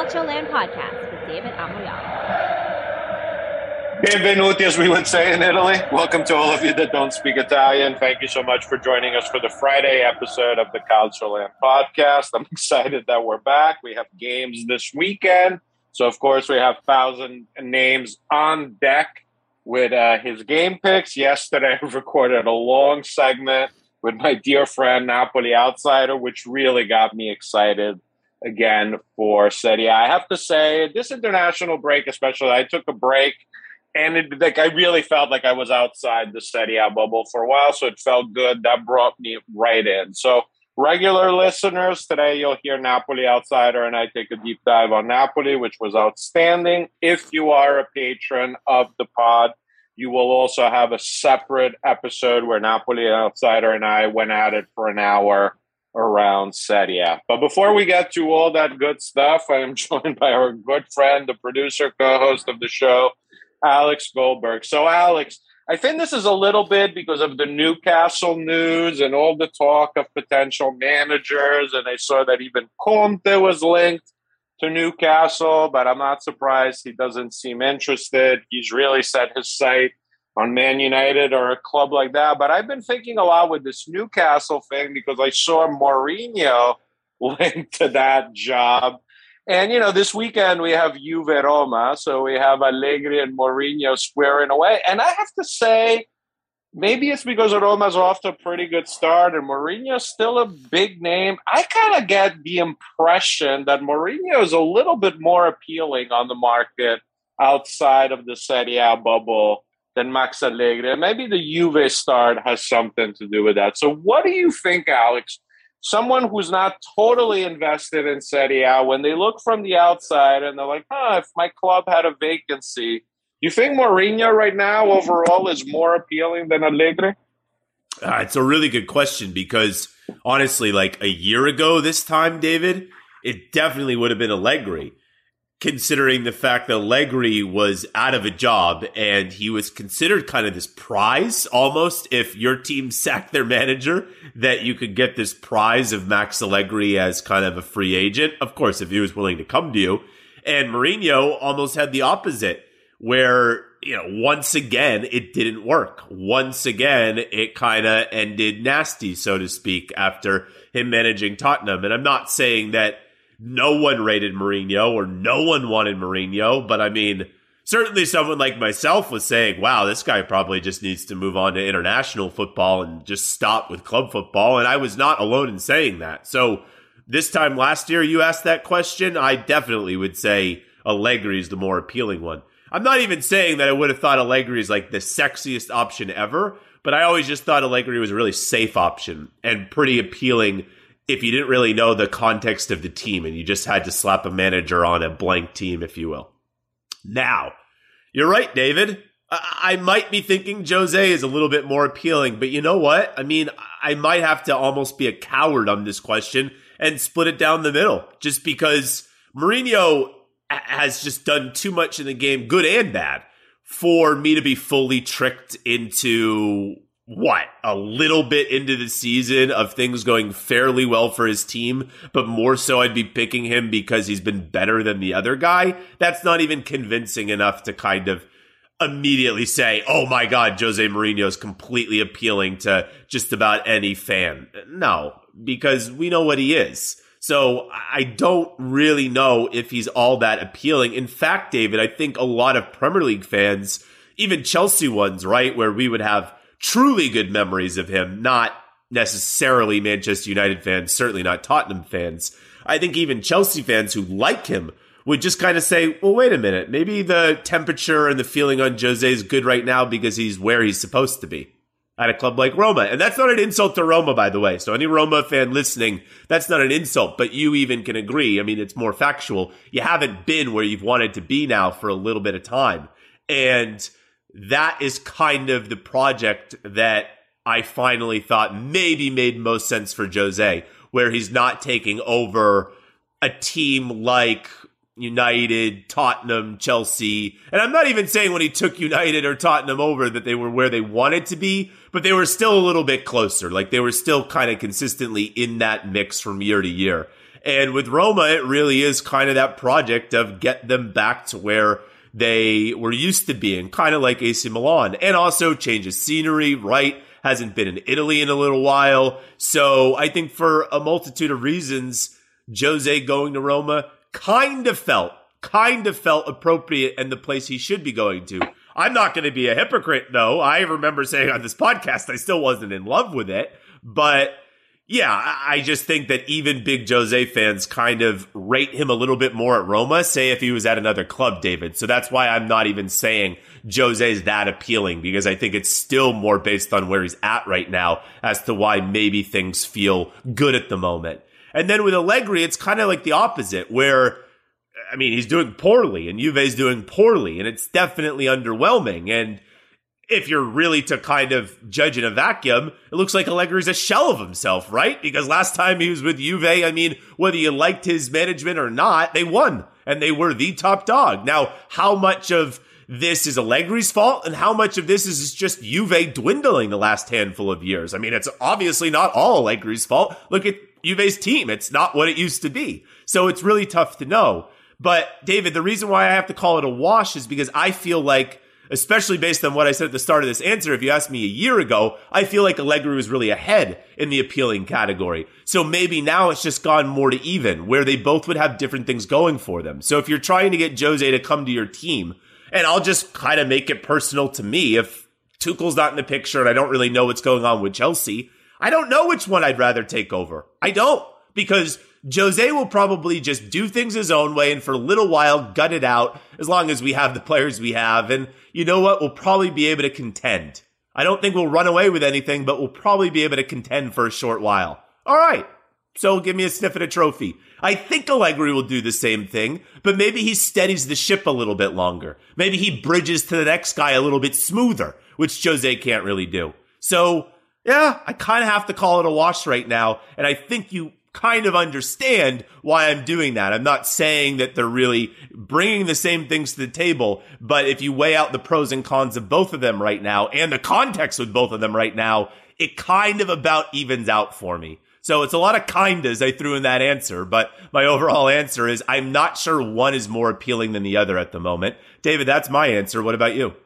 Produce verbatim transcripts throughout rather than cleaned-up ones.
Calcioland Podcast with David Amoyala. Benvenuti, as we would say in Italy. Welcome to all of you that don't speak Italian. Thank you so much for joining us for the Friday episode of the Calcioland Podcast. I'm excited that we're back. We have games this weekend. So, of course, we have thousand names on deck with uh, his game picks. Yesterday, I recorded a long segment with my dear friend, Napoli Outsider, which really got me excited again for Serie A. I have to say, this international break especially, I took a break. And it, like I really felt like I was outside the Serie A bubble for a while, so it felt good. That brought me right in. So regular listeners, today you'll hear Napoli Outsider, and I take a deep dive on Napoli, which was outstanding. If you are a patron of the pod, you will also have a separate episode where Napoli Outsider and I went at it for an hour around Serie A. But before we get to all that good stuff, I am joined by our good friend, the producer, co-host of the show, Alex Goldberg. So, Alex, I think this is a little bit because of the Newcastle news and all the talk of potential managers. And I saw that even Conte was linked to Newcastle, but I'm not surprised he doesn't seem interested. He's really set his sight on Man United or a club like that. But I've been thinking a lot with this Newcastle thing because I saw Mourinho linked to that job. And, you know, this weekend we have Juve Roma, so we have Allegri and Mourinho squaring away. And I have to say, maybe it's because Roma's off to a pretty good start and Mourinho's still a big name. I kind of get the impression that Mourinho is a little bit more appealing on the market outside of the Serie A bubble than Max Allegri. And maybe the Juve start has something to do with that. So what do you think, Alex? Someone who's not totally invested in Serie A, when they look from the outside and they're like, huh, if my club had a vacancy, you think Mourinho right now overall is more appealing than Allegri? Uh, it's a really good question because, honestly, like a year ago this time, David, it definitely would have been Allegri, considering the fact that Allegri was out of a job and he was considered kind of this prize almost if your team sacked their manager, that you could get this prize of Max Allegri as kind of a free agent. Of course, if he was willing to come to you. And Mourinho almost had the opposite where, you know, once again, it didn't work. Once again, it kind of ended nasty, so to speak, after him managing Tottenham. And I'm not saying that no one rated Mourinho or no one wanted Mourinho, but I mean, certainly someone like myself was saying, wow, this guy probably just needs to move on to international football and just stop with club football. And I was not alone in saying that. So this time last year, you asked that question, I definitely would say Allegri is the more appealing one. I'm not even saying that I would have thought Allegri is like the sexiest option ever, but I always just thought Allegri was a really safe option and pretty appealing if you didn't really know the context of the team and you just had to slap a manager on a blank team, if you will. Now, you're right, David. I, I might be thinking Jose is a little bit more appealing, but you know what? I mean, I might have to almost be a coward on this question and split it down the middle just because Mourinho has just done too much in the game, good and bad, for me to be fully tricked into what, a little bit into the season of things going fairly well for his team, but more so I'd be picking him because he's been better than the other guy. That's not even convincing enough to kind of immediately say, oh my God, Jose Mourinho is completely appealing to just about any fan. No, because we know what he is. So I don't really know if he's all that appealing. In fact, David, I think a lot of Premier League fans, even Chelsea ones, right, where we would have truly good memories of him, not necessarily Manchester United fans, certainly not Tottenham fans. I think even Chelsea fans who like him would just kind of say, well, wait a minute, maybe the temperature and the feeling on Jose is good right now because he's where he's supposed to be at a club like Roma. And that's not an insult to Roma, by the way. So any Roma fan listening, that's not an insult, but you even can agree. I mean, it's more factual. You haven't been where you've wanted to be now for a little bit of time. And that is kind of the project that I finally thought maybe made most sense for Jose, where he's not taking over a team like United, Tottenham, Chelsea. And I'm not even saying when he took United or Tottenham over that they were where they wanted to be, but they were still a little bit closer. Like they were still kind of consistently in that mix from year to year. And with Roma, it really is kind of that project of get them back to where they were used to being, kind of like A C Milan, and also change of scenery, right? Hasn't been in Italy in a little while. So I think for a multitude of reasons, Jose going to Roma kind of felt, kind of felt appropriate and the place he should be going to. I'm not going to be a hypocrite, though. I remember saying on this podcast I still wasn't in love with it. But yeah, I just think that even big Jose fans kind of rate him a little bit more at Roma, say if he was at another club, David. So that's why I'm not even saying Jose's that appealing, because I think it's still more based on where he's at right now as to why maybe things feel good at the moment. And then with Allegri, it's kind of like the opposite, where, I mean, he's doing poorly and Juve's doing poorly, and it's definitely underwhelming. And if you're really to kind of judge in a vacuum, it looks like Allegri's a shell of himself, right? Because last time he was with Juve, I mean, whether you liked his management or not, they won, and they were the top dog. Now, how much of this is Allegri's fault, and how much of this is just Juve dwindling the last handful of years? I mean, it's obviously not all Allegri's fault. Look at Juve's team. It's not what it used to be. So it's really tough to know. But, David, the reason why I have to call it a wash is because I feel like, especially based on what I said at the start of this answer, if you asked me a year ago, I feel like Allegri was really ahead in the appealing category. So maybe now it's just gone more to even, where they both would have different things going for them. So if you're trying to get Jose to come to your team, and I'll just kind of make it personal to me, if Tuchel's not in the picture and I don't really know what's going on with Chelsea, I don't know which one I'd rather take over. I don't, because Jose will probably just do things his own way and for a little while gut it out as long as we have the players we have. And you know what? We'll probably be able to contend. I don't think we'll run away with anything, but we'll probably be able to contend for a short while. All right. So give me a sniff at a trophy. I think Allegri will do the same thing, but maybe he steadies the ship a little bit longer. Maybe he bridges to the next guy a little bit smoother, which Jose can't really do. So yeah, I kind of have to call it a wash right now. And I think you kind of understand why I'm doing that. I'm not saying that they're really bringing the same things to the table, but if you weigh out the pros and cons of both of them right now and the context with both of them right now, it kind of about evens out for me. So it's a lot of kindas I threw in that answer, but my overall answer is I'm not sure one is more appealing than the other at the moment. David, that's my answer. What about you?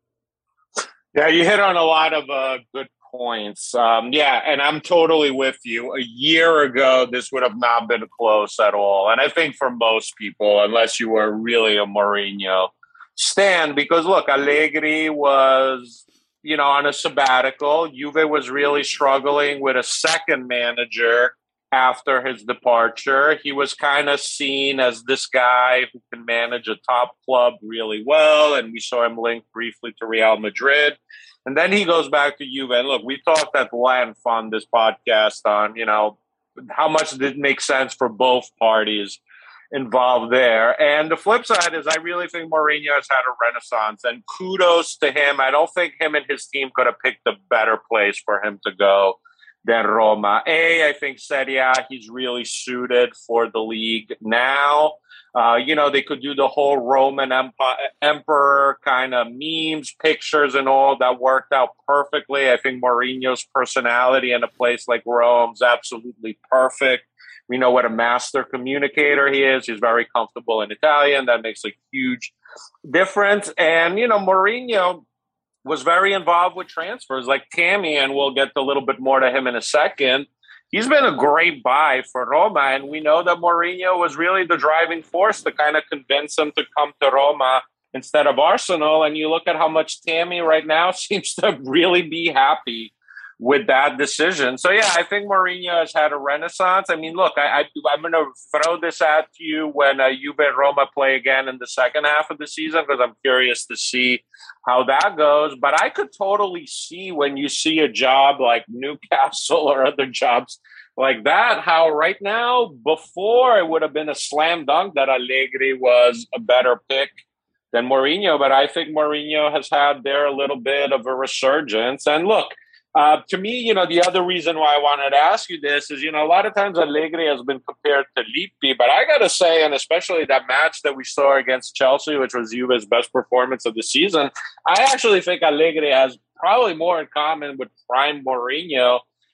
Yeah, you hit on a lot of uh, good points. Um, yeah, and I'm totally with you. A year ago, this would have not been close at all. And I think for most people, unless you were really a Mourinho stan, because look, Allegri was, you know, on a sabbatical. Juve was really struggling with a second manager after his departure. He was kind of seen as this guy who can manage a top club really well. And we saw him linked briefly to Real Madrid. And then he goes back to Juve. And look, we talked at length on this podcast on, you know, how much did it make sense for both parties involved there. And the flip side is I really think Mourinho has had a renaissance. And kudos to him. I don't think him and his team could have picked a better place for him to go than Roma. A, I think Serie A, he's really suited for the league now. Uh, you know, they could do the whole Roman Empire, Emperor kind of memes, pictures and all. That worked out perfectly. I think Mourinho's personality in a place like Rome's absolutely perfect. We know what a master communicator he is. He's very comfortable in Italian. That makes a huge difference. And, you know, Mourinho was very involved with transfers like Tammy, and we'll get a little bit more to him in a second. He's been a great buy for Roma, and we know that Mourinho was really the driving force to kind of convince him to come to Roma instead of Arsenal. And you look at how much Tammy right now seems to really be happy with that decision. So, yeah, I think Mourinho has had a renaissance. I mean, look, I, I, I'm going to throw this at you when uh, Juve and Roma play again in the second half of the season, because I'm curious to see how that goes. But I could totally see when you see a job like Newcastle or other jobs like that, how right now, before it would have been a slam dunk that Allegri was a better pick than Mourinho. But I think Mourinho has had there a little bit of a resurgence. And look, Uh, to me, you know, the other reason why I wanted to ask you this is, you know, a lot of times Allegri has been compared to Lippi, but I got to say, and especially that match that we saw against Chelsea, which was Juve's best performance of the season, I actually think Allegri has probably more in common with prime Mourinho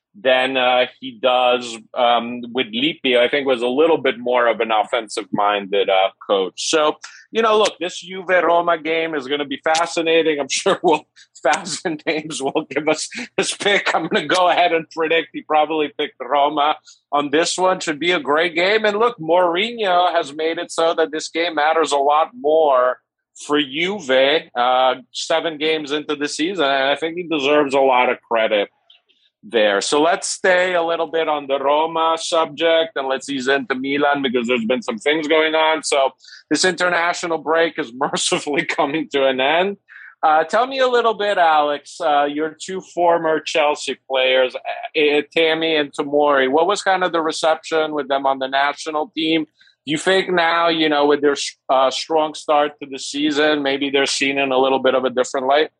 than uh, he does um, with Lippi. I think was a little bit more of an offensive-minded uh, coach. So, you know, look, this Juve-Roma game is going to be fascinating. I'm sure we'll, Thousand Names will give us his pick. I'm going to go ahead and predict he probably picked Roma on this one. Should be a great game. And look, Mourinho has made it so that this game matters a lot more for Juve uh, seven games into the season. And I think he deserves a lot of credit there. So let's stay a little bit on the Roma subject and let's ease into Milan because there's been some things going on. So this international break is mercifully coming to an end. Uh, tell me a little bit, Alex, uh, your two former Chelsea players, uh, Tammy and Tomori. What was kind of the reception with them on the national team? Do you think now, you know, with their uh, strong start to the season, maybe they're seen in a little bit of a different light?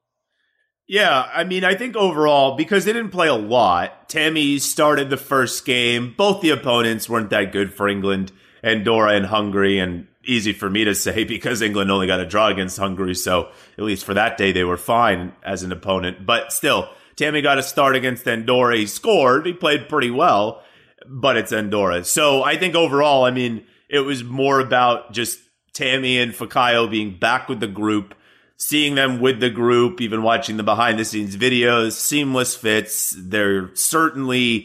Yeah, I mean, I think overall, because they didn't play a lot, Tammy started the first game. Both the opponents weren't that good for England, Andorra and Hungary, and easy for me to say because England only got a draw against Hungary, so at least for that day they were fine as an opponent. But still, Tammy got a start against Andorra. He scored. He played pretty well, but it's Andorra. So I think overall, I mean, it was more about just Tammy and Fikayo being back with the group, seeing them with the group, even watching the behind-the-scenes videos, seamless fits. They're certainly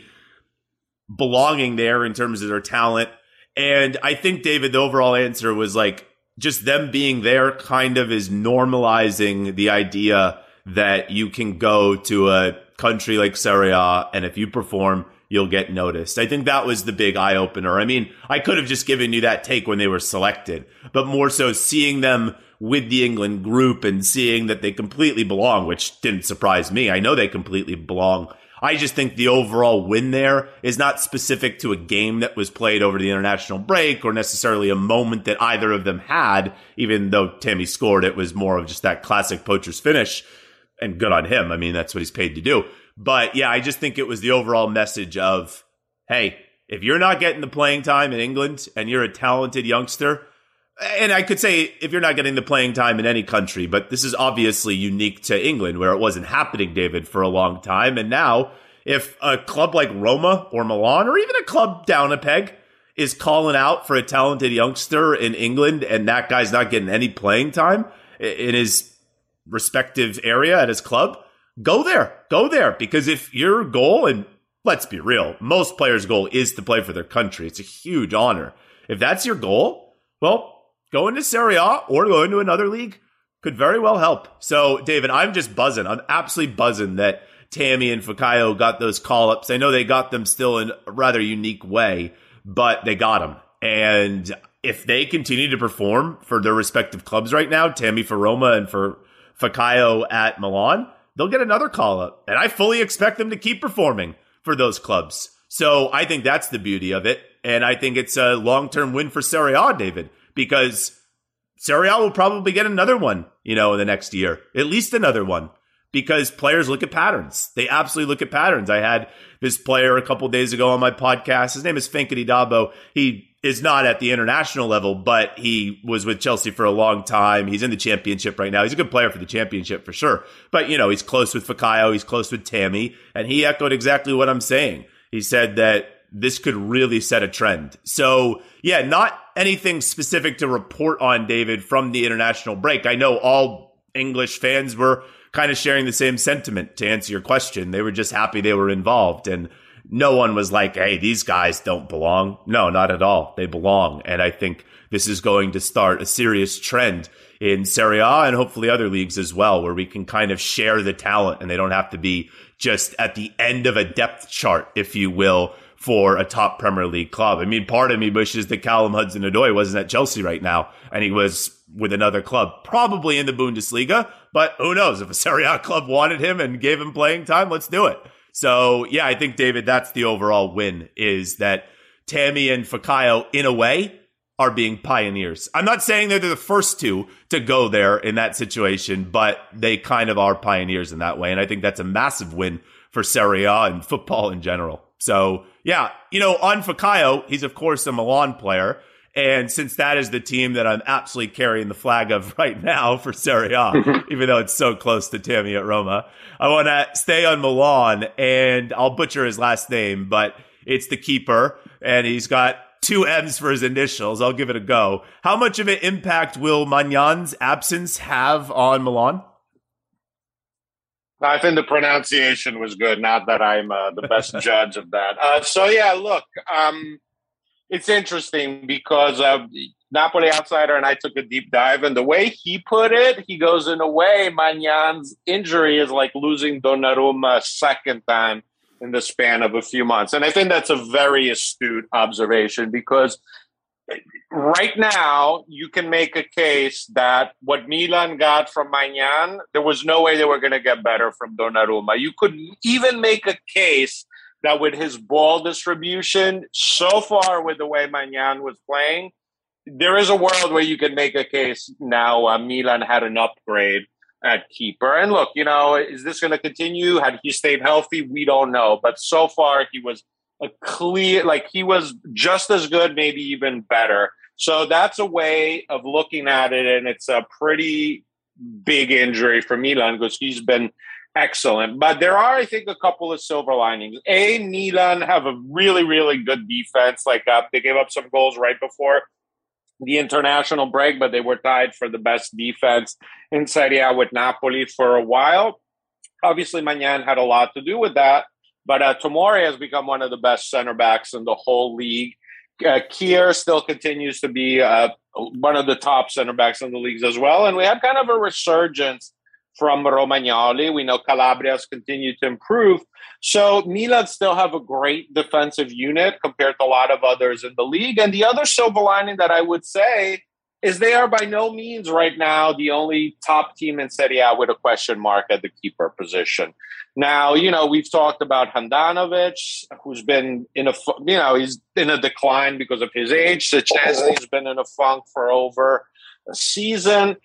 belonging there in terms of their talent. And I think, David, the overall answer was like just them being there kind of is normalizing the idea that you can go to a country like Serie A and if you perform, you'll get noticed. I think that was the big eye-opener. I mean, I could have just given you that take when they were selected, but more so seeing them with the England group and seeing that they completely belong, which didn't surprise me. I know they completely belong. I just think the overall win there is not specific to a game that was played over the international break or necessarily a moment that either of them had, even though Tammy scored. It was more of just that classic poacher's finish, and good on him. I mean, that's what he's paid to do. But yeah, I just think it was the overall message of, hey, if you're not getting the playing time in England and you're a talented youngster, and I could say if you're not getting the playing time in any country, but this is obviously unique to England where it wasn't happening, David, for a long time. And now if a club like Roma or Milan or even a club down a peg is calling out for a talented youngster in England and that guy's not getting any playing time in his respective area at his club, go there. Go there. Because if your goal, and let's be real, most players' goal is to play for their country. It's a huge honor. If that's your goal, well, going to Serie A or going to another league could very well help. So, David, I'm just buzzing. I'm absolutely buzzing that Tammy and Fikayo got those call-ups. I know they got them still in a rather unique way, but they got them. And if they continue to perform for their respective clubs right now, Tammy for Roma and for Fikayo at Milan, they'll get another call-up. And I fully expect them to keep performing for those clubs. So I think that's the beauty of it. And I think it's a long-term win for Serie A, David, because Serie A will probably get another one, you know, in the next year, at least another one, because players look at patterns. They absolutely look at patterns. I had this player a couple days ago on my podcast. His name is Fenkity Dabo. He is not at the international level, but he was with Chelsea for a long time. He's in the championship right now. He's a good player for the championship for sure. But, you know, he's close with Fikayo. He's close with Tammy. And he echoed exactly what I'm saying. He said that this could really set a trend. So, yeah, not anything specific to report on, David, from the international break. I know all English fans were kind of sharing the same sentiment to answer your question. They were just happy they were involved. And no one was like, hey, these guys don't belong. No, not at all. They belong. And I think this is going to start a serious trend in Serie A and hopefully other leagues as well, where we can kind of share the talent and they don't have to be just at the end of a depth chart, if you will, for a top Premier League club. I mean, part of me wishes that Callum Hudson-Odoi wasn't at Chelsea right now and he was with another club, probably in the Bundesliga, but who knows? If a Serie A club wanted him and gave him playing time, let's do it. So, yeah, I think, David, that's the overall win, is that Tammy and Fikayo, in a way, are being pioneers. I'm not saying they're the first two to go there in that situation, but they kind of are pioneers in that way. And I think that's a massive win for Serie A and football in general. So, yeah, you know, on Fikayo, he's, of course, a Milan player. And since that is the team that I'm absolutely carrying the flag of right now for Serie A, even though it's so close to Tammy at Roma, I want to stay on Milan, and I'll butcher his last name, but it's the keeper, and he's got two M's for his initials. I'll give it a go. How much of an impact will Magnan's absence have on Milan? I think the pronunciation was good. Not that I'm uh, the best judge of that. Uh, so, yeah, look, um, it's interesting because uh, Napoli Outsider and I took a deep dive, and the way he put it, he goes, in a way, Magnan's injury is like losing Donnarumma a second time in the span of a few months. And I think that's a very astute observation because right now you can make a case that what Milan got from Magnan, there was no way they were going to get better from Donnarumma. You could even make a case that with his ball distribution, so far with the way Magnan was playing, there is a world where you can make a case now uh, Milan had an upgrade at keeper. And look, you know, is this going to continue? Had he stayed healthy? We don't know. But so far, he was a clear, like he was just as good, maybe even better. So that's a way of looking at it. And it's a pretty big injury for Milan because he's been excellent. But there are, I think, a couple of silver linings. A, Milan have a really, really good defense. Like uh, they gave up some goals right before the international break, but they were tied for the best defense in Serie A with Napoli for a while. Obviously, Magnan had a lot to do with that, but uh, Tomori has become one of the best center backs in the whole league. Uh, Kier still continues to be uh, one of the top center backs in the leagues as well, and we had kind of a resurgence from Romagnoli. We know Calabria's continued to improve. So Milan still have a great defensive unit compared to a lot of others in the league. And the other silver lining that I would say is they are by no means right now the only top team in Serie A with a question mark at the keeper position. Now, you know, we've talked about Handanovic, who's been in a, you know, he's in a decline because of his age. Szczesny's been in a funk for over a season.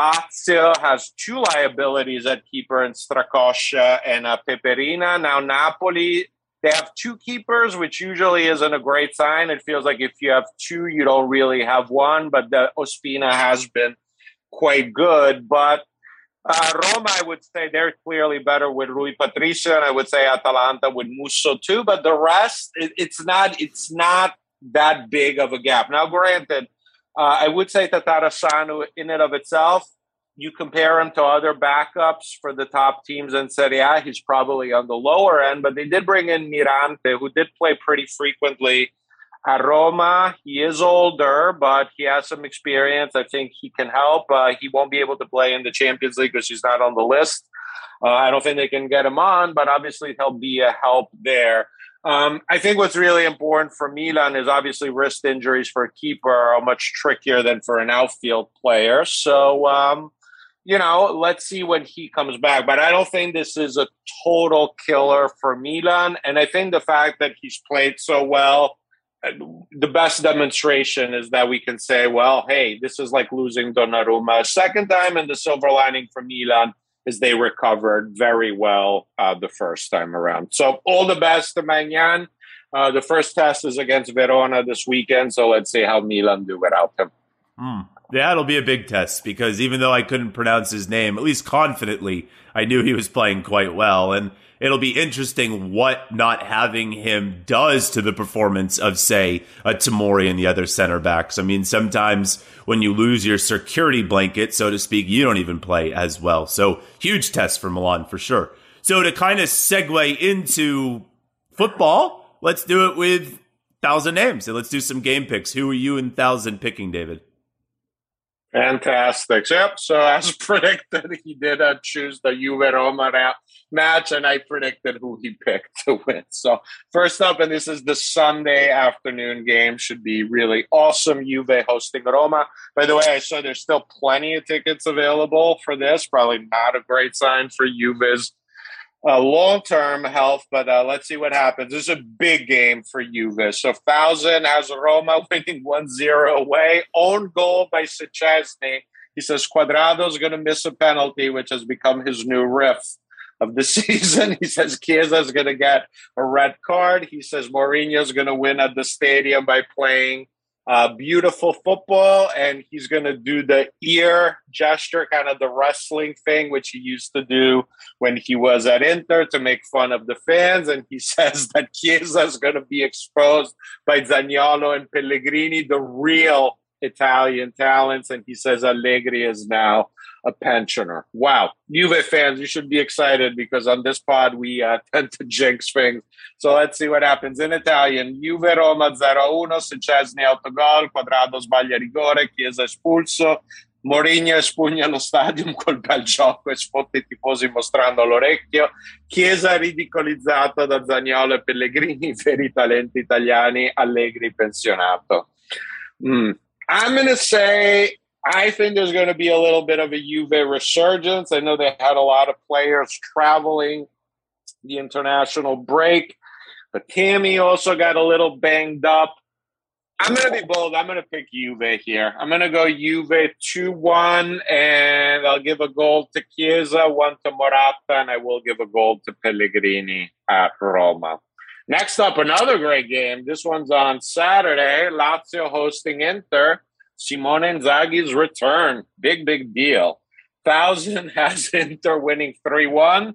Lazio has two liabilities at keeper in Strakosha and uh, Peperina. Now, Napoli, they have two keepers, which usually isn't a great sign. It feels like if you have two, you don't really have one. But the Ospina has been quite good. But uh, Roma, I would say they're clearly better with Rui Patricio, and I would say Atalanta with Musso too. But the rest, it, it's not, it's not that big of a gap. Now, granted, Uh, I would say Tatarusanu, in and of itself, you compare him to other backups for the top teams in Serie A, he's probably on the lower end, but they did bring in Mirante, who did play pretty frequently at Roma. He is older, but he has some experience. I think he can help. Uh, he won't be able to play in the Champions League because he's not on the list. Uh, I don't think they can get him on, but obviously he'll be a help there. Um, I think what's really important for Milan is obviously wrist injuries for a keeper are much trickier than for an outfield player. So, um, you know, let's see when he comes back. But I don't think this is a total killer for Milan. And I think the fact that he's played so well, the best demonstration is that we can say, well, hey, this is like losing Donnarumma a second time. And the silver lining for Milan is they recovered very well uh, the first time around. So all the best to Magnan. Uh, the first test is against Verona this weekend, so let's see how Milan do without him. Mm. Yeah, it'll be a big test because even though I couldn't pronounce his name, at least confidently, I knew he was playing quite well. And it'll be interesting what not having him does to the performance of, say, a Tomori and the other center backs. I mean, sometimes when you lose your security blanket, so to speak, you don't even play as well. So huge test for Milan for sure. So to kind of segue into football, let's do it with Thousand Names and let's do some game picks. Who are you and Thousand picking, David? Fantastic. Yep. So as predicted, he did uh, choose the Juve Roma match, and I predicted who he picked to win. So first up, and this is the Sunday afternoon game, should be really awesome. Juve hosting Roma. By the way, I saw there's still plenty of tickets available for this. Probably not a great sign for Juve's uh, long-term health, but uh, let's see what happens. This is a big game for Juve. So Thousand has Roma winning one zero away. Own goal by Szczesny. He says Cuadrado's going to miss a penalty, which has become his new riff of the season. He says Chiesa's going to get a red card. He says Mourinho's going to win at the stadium by playing Uh, beautiful football, and he's going to do the ear gesture, kind of the wrestling thing, which he used to do when he was at Inter to make fun of the fans. And he says that Chiesa is going to be exposed by Zaniolo and Pellegrini, the real Italian talents. And he says Allegri is now a pensioner. Wow. Juve fans, you should be excited because on this pod, we uh, tend to jinx things. So let's see what happens in Italian. Juve Roma zero uno, Szczesny autogol, Quadrado sbaglia rigore, Chiesa espulso, Mourinho espugna lo stadium col bel gioco e sfotta i tifosi mostrando l'orecchio, Chiesa ridicolizzato da Zaniolo e Pellegrini, veri talenti italiani, Allegri pensionato. Mm. I'm going to say I think there's going to be a little bit of a Juve resurgence. I know they had a lot of players traveling the international break, but Tammy also got a little banged up. I'm going to be bold. I'm going to pick Juve here. I'm going to go Juve two one, and I'll give a goal to Chiesa, one to Morata, and I will give a goal to Pellegrini at Roma. Next up, another great game. This one's on Saturday. Lazio hosting Inter. Simone Inzaghi's return. Big, big deal. Thousand has Inter winning three one.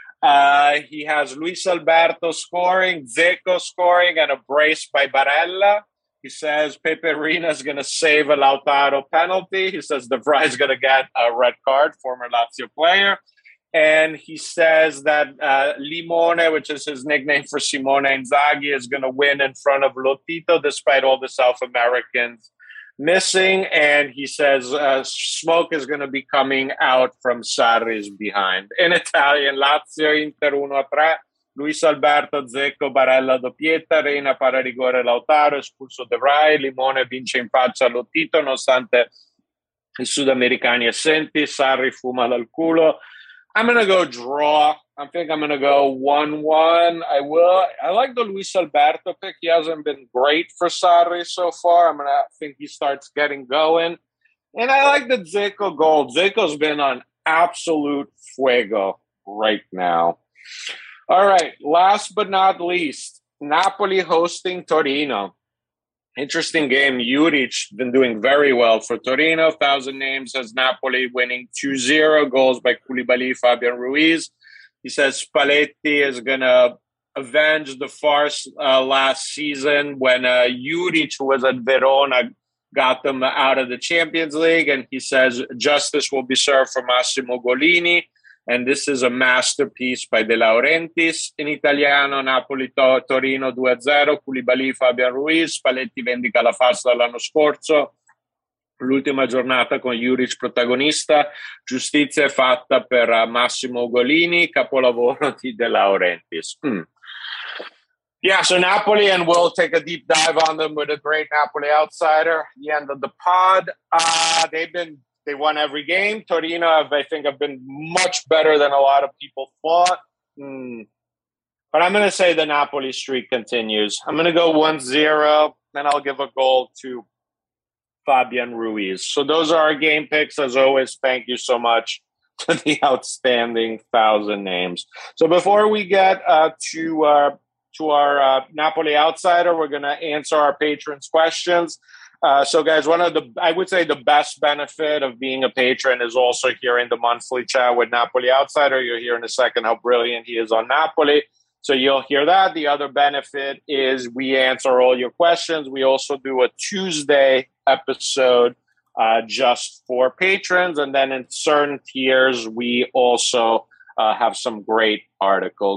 Uh, he has Luis Alberto scoring, Dzeko scoring, and a brace by Barella. He says Pepe Reina is going to save a Lautaro penalty. He says De Vrij is going to get a red card, former Lazio player. And he says that uh, Limone, which is his nickname for Simone Inzaghi, is going to win in front of Lotito despite all the South Americans missing. And he says uh, smoke is going to be coming out from Sarri's behind. In Italian, Lazio Inter uno a tre, Luis Alberto, Dzeko, Barella doppietta, Reina para rigore Lautaro, espulso De Vrij, Limone vince in faccia Lotito nonostante i sudamericani assenti, Sarri fuma dal culo. I'm going to go draw. I think I'm going to go one one. I will. I like the Luis Alberto pick. He hasn't been great for Sarri so far. I'm going to think he starts getting going. And I like the Dzeko goal. Dzeko's been on absolute fuego right now. All right. Last but not least, Napoli hosting Torino. Interesting game. Juric been doing very well for Torino. Thousand names has Napoli winning two zero. Goals by Koulibaly, Fabian Ruiz. He says Spalletti is going to avenge the farce uh, last season when uh, Juric, who was at Verona, got them out of the Champions League. And he says justice will be served for Massimo Golini. And this is a masterpiece by De Laurentiis. In Italiano, Napoli to- Torino due a zero, Koulibaly, Fabian Ruiz, Spalletti vendica la farsa dall'anno scorso, l'ultima giornata con Juric protagonista, giustizia è fatta per uh, Massimo Golini, capolavoro di De Laurentiis. Mm. Yeah, so Napoli, and we'll take a deep dive on them with a great Napoli outsider. The end of the pod. Uh, they've been They won every game. Torino, I think, have been much better than a lot of people thought. Mm. But I'm going to say the Napoli streak continues. I'm going to go one zero, then I'll give a goal to Fabian Ruiz. So those are our game picks. As always, thank you so much to the outstanding thousand names. So before we get uh, to, uh, to our uh, Napoli outsider, we're going to answer our patrons' questions. Uh, so, guys, one of the, I would say the best benefit of being a patron is also hearing the monthly chat with Napoli Outsider. You'll hear in a second how brilliant he is on Napoli. So you'll hear that. The other benefit is we answer all your questions. We also do a Tuesday episode uh, just for patrons. And then in certain tiers, we also uh, have some great articles.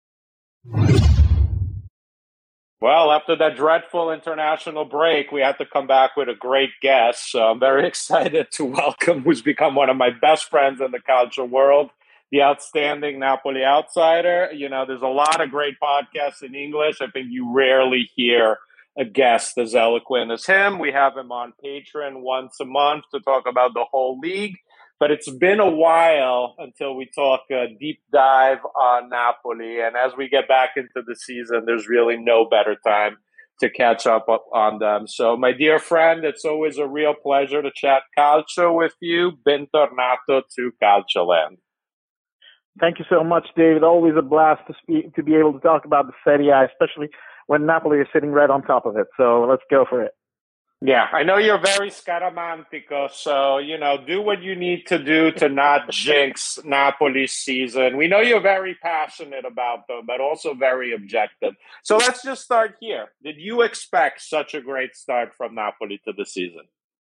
Well, after that dreadful international break, we had to come back with a great guest. So I'm very excited to welcome who's become one of my best friends in the culture world, the outstanding Napoli outsider. You know, there's a lot of great podcasts in English. I think you rarely hear a guest as eloquent as him. We have him on Patreon once a month to talk about the whole league. But it's been a while until we talk a deep dive on Napoli. And as we get back into the season, there's really no better time to catch up on them. So, my dear friend, it's always a real pleasure to chat calcio with you. Bentornato to Calcioland. Thank you so much, David. Always a blast to speak, to be able to talk about the Serie A, especially when Napoli is sitting right on top of it. So let's go for it. Yeah, I know you're very scaramantico, so, you know, do what you need to do to not jinx Napoli's season. We know you're very passionate about them, but also very objective. So let's just start here. Did you expect such a great start from Napoli to the season?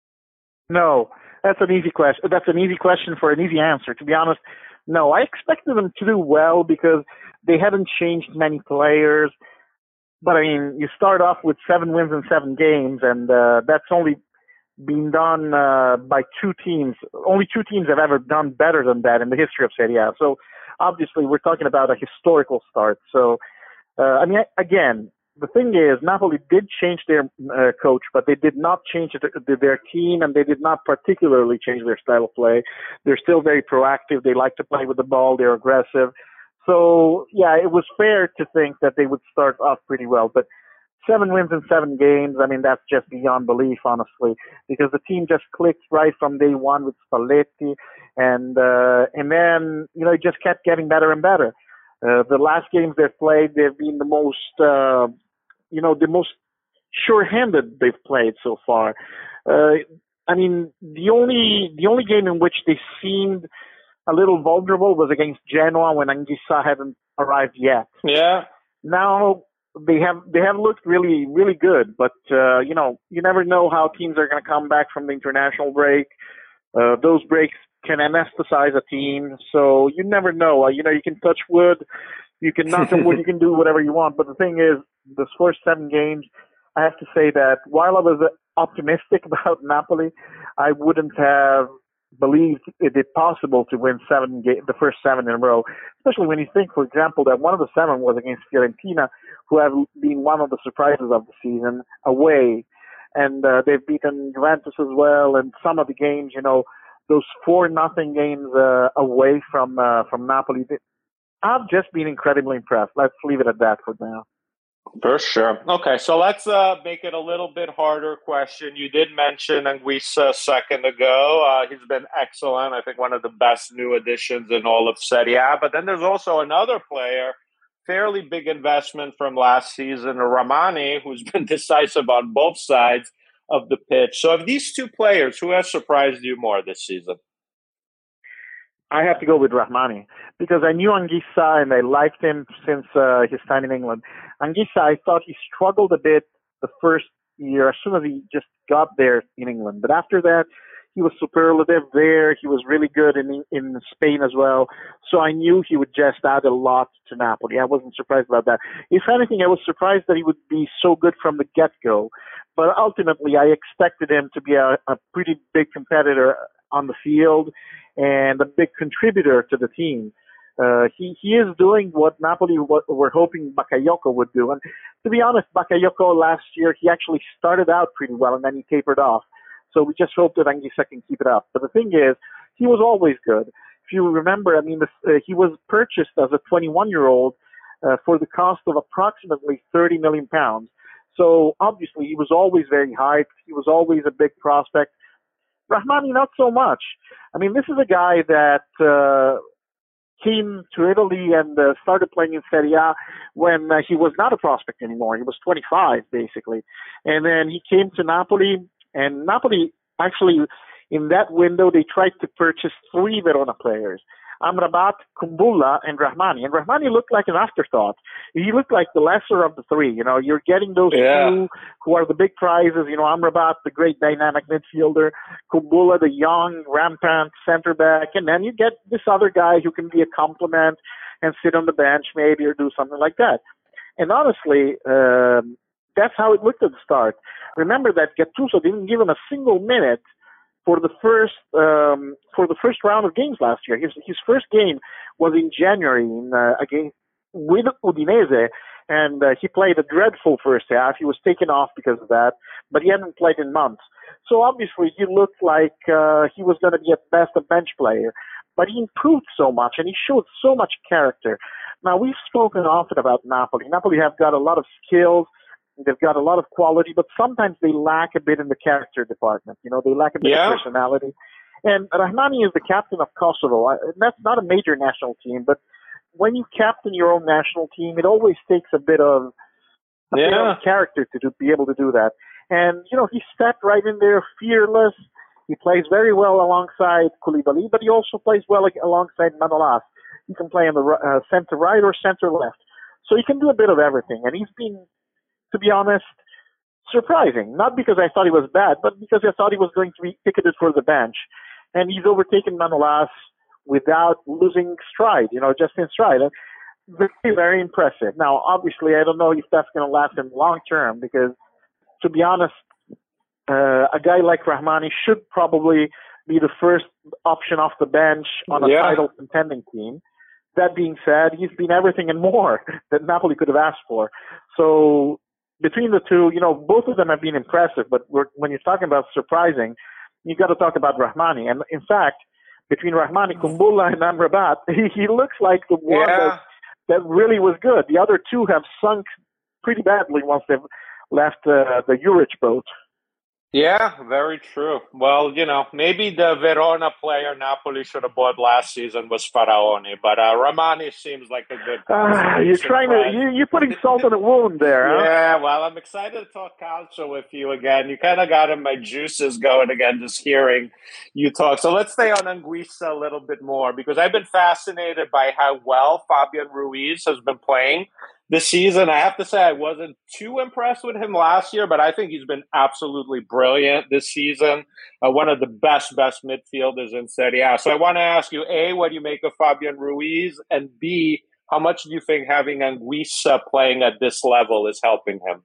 No, that's an easy question. That's an easy question for an easy answer. To be honest, no. I expected them to do well because they haven't changed many players. But I mean, you start off with seven wins in seven games, and uh, that's only been done uh, by two teams. Only two teams have ever done better than that in the history of Serie A. So obviously, we're talking about a historical start. So uh, I mean, again, the thing is, Napoli did change their uh, coach, but they did not change it, their team, and they did not particularly change their style of play. They're still very proactive. They like to play with the ball. They're aggressive. So, yeah, it was fair to think that they would start off pretty well. But seven wins in seven games, I mean, that's just beyond belief, honestly, because the team just clicked right from day one with Spalletti. And, uh, and then, you know, it just kept getting better and better. Uh, the last games they've played, they've been the most, uh, you know, the most sure-handed they've played so far. Uh, I mean, the only, the only game in which they seemed a little vulnerable was against Genoa when Anguissa hadn't arrived yet. Yeah. Now they have they have looked really really good, but uh, you know you never know how teams are going to come back from the international break. Uh, those breaks can anesthetize a team, so you never know. Uh, you know you can touch wood, you can knock on wood, you can do whatever you want. But the thing is, this first seven games, I have to say that while I was optimistic about Napoli, I wouldn't have believed it is possible to win seven ga- the first seven in a row, especially when you think, for example, that one of the seven was against Fiorentina, who have been one of the surprises of the season, away. And uh, they've beaten Juventus as well, and some of the games, you know, those four nothing games uh, away from uh, from Napoli. I've just been incredibly impressed. Let's leave it at that for now. For sure. Okay, so let's uh, make it a little bit harder question. You did mention Anguissa a second ago. Uh, he's been excellent. I think one of the best new additions in all of Serie A. But then there's also another player, fairly big investment from last season, Rrahmani, who's been decisive on both sides of the pitch. So of these two players, who has surprised you more this season? I have to go with Rrahmani because I knew Anguissa and I liked him since uh, his time in England. Anguissa, I thought he struggled a bit the first year as soon as he just got there in England. But after that, he was superlative there. He was really good in in Spain as well. So I knew he would just add a lot to Napoli. I wasn't surprised about that. If anything, I was surprised that he would be so good from the get-go. But ultimately, I expected him to be a, a pretty big competitor on the field and a big contributor to the team. Uh, he, he is doing what Napoli w- were hoping Bakayoko would do. And to be honest, Bakayoko last year, he actually started out pretty well and then he tapered off. So we just hope that Anguissa can keep it up. But the thing is, he was always good. If you remember, I mean, this, uh, he was purchased as a twenty-one-year-old uh, for the cost of approximately thirty million pounds. So obviously, he was always very hyped. He was always a big prospect. Rrahmani, not so much. I mean, this is a guy that uh, came to Italy and uh, started playing in Serie A when uh, he was not a prospect anymore. He was twenty-five, basically. And then he came to Napoli, and Napoli actually, in that window, they tried to purchase three Verona players. Amrabat, Kumbulla, and Rrahmani. And Rrahmani looked like an afterthought. He looked like the lesser of the three. You know, you're getting those yeah. two who are the big prizes. You know, Amrabat, the great dynamic midfielder, Kumbulla, the young, rampant center back, and then you get this other guy who can be a complement and sit on the bench maybe or do something like that. And honestly, um, that's how it looked at the start. Remember that Gattuso didn't give him a single minute for the first um, for the first round of games last year. His his first game was in January in, uh, against with Udinese, and uh, he played a dreadful first half. He was taken off because of that, but he hadn't played in months. So obviously he looked like uh, he was going to be at best a bench player, but he improved so much and he showed so much character. Now, we've spoken often about Napoli. Napoli have got a lot of skills. They've got a lot of quality, but sometimes they lack a bit in the character department. You know, they lack a bit yeah. of personality. And Rrahmani is the captain of Kosovo. That's not a major national team, but when you captain your own national team, it always takes a bit of, a yeah. bit of character to do, be able to do that. And, you know, he stepped right in there, fearless. He plays very well alongside Koulibaly, but he also plays well alongside Manolas. He can play on the uh, center right or center left. So he can do a bit of everything. And he's been, to be honest, surprising. Not because I thought he was bad, but because I thought he was going to be ticketed for the bench. And he's overtaken Manolas without losing stride, you know, just in stride. Very, very impressive. Now, obviously, I don't know if that's going to last in long term because, to be honest, uh, a guy like Rahmani should probably be the first option off the bench on a yeah. title contending team. That being said, he's been everything and more that Napoli could have asked for. So between the two, you know, both of them have been impressive, but we're, when you're talking about surprising, you got to talk about Rahmani. And in fact, between Rahmani, Kumbulla, and Amrabat, he, he looks like the one yeah. that, that really was good. The other two have sunk pretty badly once they've left uh, the Juric boat. Yeah, very true. Well, you know, maybe the Verona player Napoli should have bought last season was Faraoni, but uh, Rahmani seems like a good. Uh, you're trying to you, you're putting salt in a wound there. Huh? Yeah, well, I'm excited to talk calcio with you again. You kind of got in my juices going again, just hearing you talk. So let's stay on Anguissa a little bit more because I've been fascinated by how well Fabian Ruiz has been playing this season. I have to say I wasn't too impressed with him last year, but I think he's been absolutely brilliant this season. Uh, one of the best, best midfielders in Serie A. So I want to ask you, A, what do you make of Fabian Ruiz? And B, how much do you think having Anguissa playing at this level is helping him?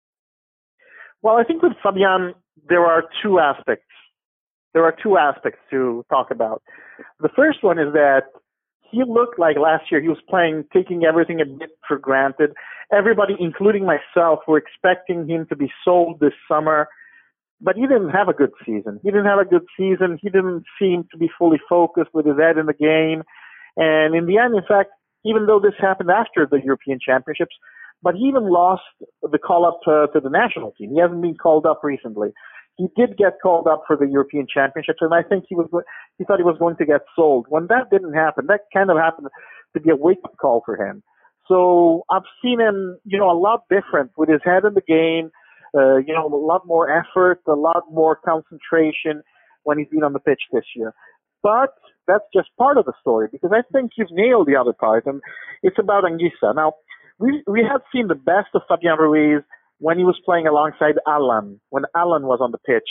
Well, I think with Fabian, there are two aspects. There are two aspects to talk about. The first one is that he looked like last year he was playing, taking everything a bit for granted. Everybody, including myself, were expecting him to be sold this summer, but he didn't have a good season. He didn't have a good season. He didn't seem to be fully focused with his head in the game. And in the end, in fact, even though this happened after the European Championships, but he even lost the call-up to, to the national team. He hasn't been called up recently. He did get called up for the European Championships, and I think he was he thought he was going to get sold. When that didn't happen, that kind of happened to be a wake-up call for him. So I've seen him, you know, a lot different with his head in the game, uh, you know, a lot more effort, a lot more concentration when he's been on the pitch this year. But that's just part of the story, because I think you've nailed the other part, and it's about Anguissa. Now, we we have seen the best of Fabian Ruiz when he was playing alongside Alan, when Alan was on the pitch,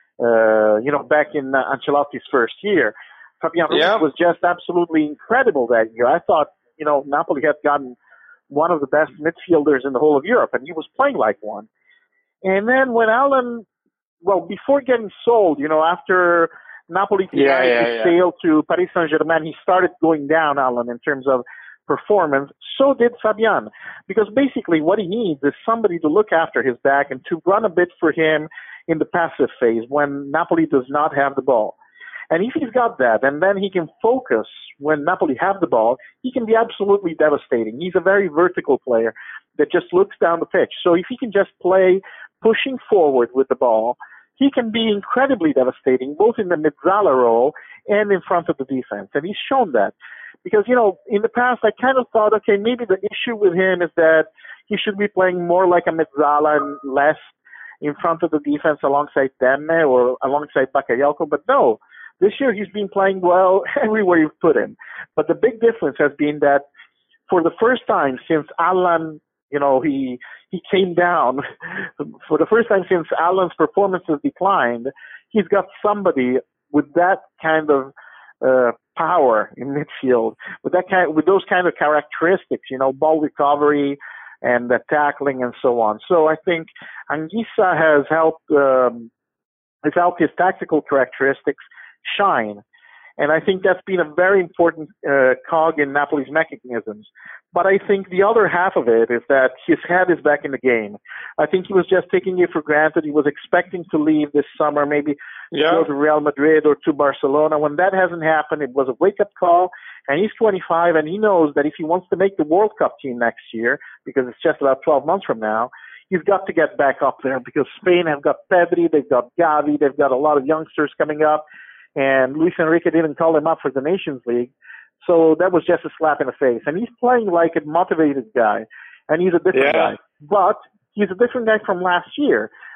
uh, you know, back in uh, Ancelotti's first year. Fabian Ruiz yeah. was just absolutely incredible that year. I thought, you know, Napoli had gotten one of the best midfielders in the whole of Europe, and he was playing like one. And then when Alan, well, before getting sold, you know, after Napoli yeah, yeah, his yeah. sale to Paris Saint-Germain, he started going down, Alan, in terms of performance. So did Fabian, because basically what he needs is somebody to look after his back and to run a bit for him in the passive phase when Napoli does not have the ball. And if he's got that, and then he can focus when Napoli have the ball, he can be absolutely devastating. He's a very vertical player that just looks down the pitch. So if he can just play pushing forward with the ball, he can be incredibly devastating, both in the mezzala role and in front of the defense. And he's shown that. Because, you know, in the past, I kind of thought, okay, maybe the issue with him is that he should be playing more like a mezzala and less in front of the defense alongside Demme or alongside Bakayoko. But no, this year he's been playing well everywhere you've put him. But the big difference has been that for the first time since Alan, you know, he he came down, for the first time since Alan's performance has declined, he's got somebody with that kind of uh, power in midfield, with that kind, with those kind of characteristics, you know, ball recovery and the tackling and so on. So I think Anguissa has helped um, has helped his tactical characteristics shine, and I think that's been a very important uh, cog in Napoli's mechanisms. But I think the other half of it is that his head is back in the game. I think he was just taking it for granted. He was expecting to leave this summer, maybe yeah. go to Real Madrid or to Barcelona. When that hasn't happened, it was a wake-up call. And he's twenty-five, and he knows that if he wants to make the World Cup team next year, because it's just about twelve months from now, he's got to get back up there, because Spain have got Pedri, they've got Gavi, they've got a lot of youngsters coming up, and Luis Enrique didn't call him up for the Nations League. So that was just a slap in the face. And he's playing like a motivated guy, and he's a different yeah. guy. But he's a different guy from last year.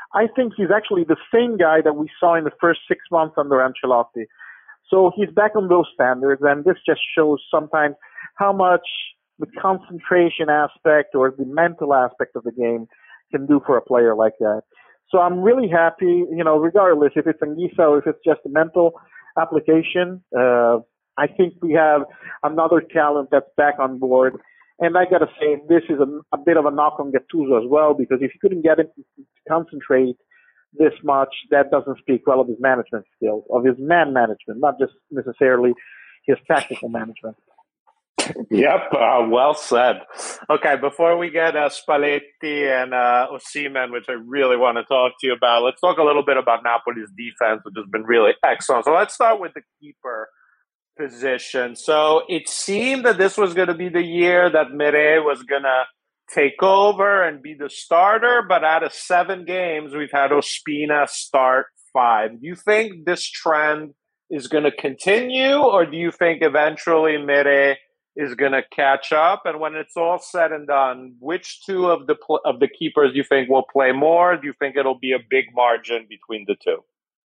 I think he's actually the same guy that we saw in the first six months under Ancelotti. So he's back on those standards, and this just shows sometimes how much the concentration aspect or the mental aspect of the game can do for a player like that. So I'm really happy, you know, regardless if it's Anguissa or if it's just a mental application. Uh, I think we have another talent that's back on board. And I got to say, this is a, a bit of a knock on Gattuso as well, because if you couldn't get him to concentrate this much, that doesn't speak well of his management skills, of his man management, not just necessarily his tactical management. Yep, uh, well said. Okay, before we get uh, Spalletti and uh, Osimhen, which I really want to talk to you about, let's talk a little bit about Napoli's defense, which has been really excellent. So let's start with the keeper position. So it seemed that this was going to be the year that Meret was going to take over and be the starter, but out of seven games, we've had Ospina start five. Do you think this trend is going to continue, or do you think eventually Meret is going to catch up? And when it's all said and done, which two of the pl- of the keepers do you think will play more? Do you think it'll be a big margin between the two?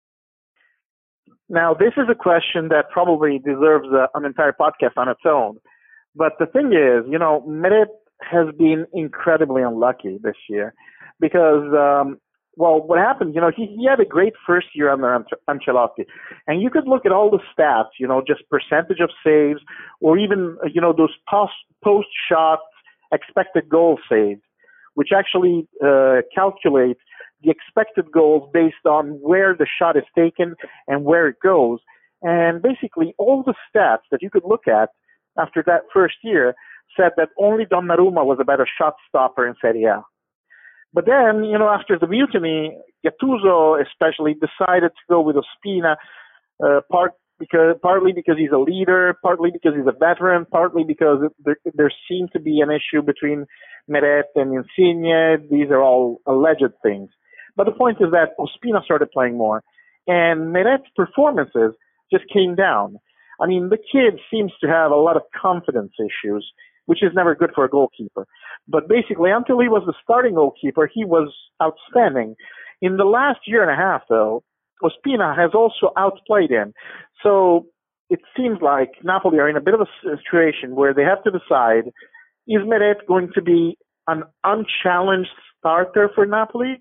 Now, this is a question that probably deserves a, an entire podcast on its own. But the thing is, you know, Meret has been incredibly unlucky this year because, um, well, what happened, you know, he, he had a great first year under Ancelotti. And you could look at all the stats, you know, just percentage of saves or even, you know, those post, post shots, expected goal saves, which actually uh, calculate the expected goals based on where the shot is taken and where it goes. And basically all the stats that you could look at after that first year said that only Donnarumma was a better shot stopper in Serie A. But then, you know, after the mutiny, Gattuso especially decided to go with Ospina, uh, part because, partly because he's a leader, partly because he's a veteran, partly because there, there seemed to be an issue between Meret and Insigne. These are all alleged things. But the point is that Ospina started playing more, and Meret's performances just came down. I mean, the kid seems to have a lot of confidence issues, which is never good for a goalkeeper. But basically, until he was the starting goalkeeper, he was outstanding. In the last year and a half, though, Ospina has also outplayed him. So it seems like Napoli are in a bit of a situation where they have to decide, is Meret going to be an unchallenged starter for Napoli?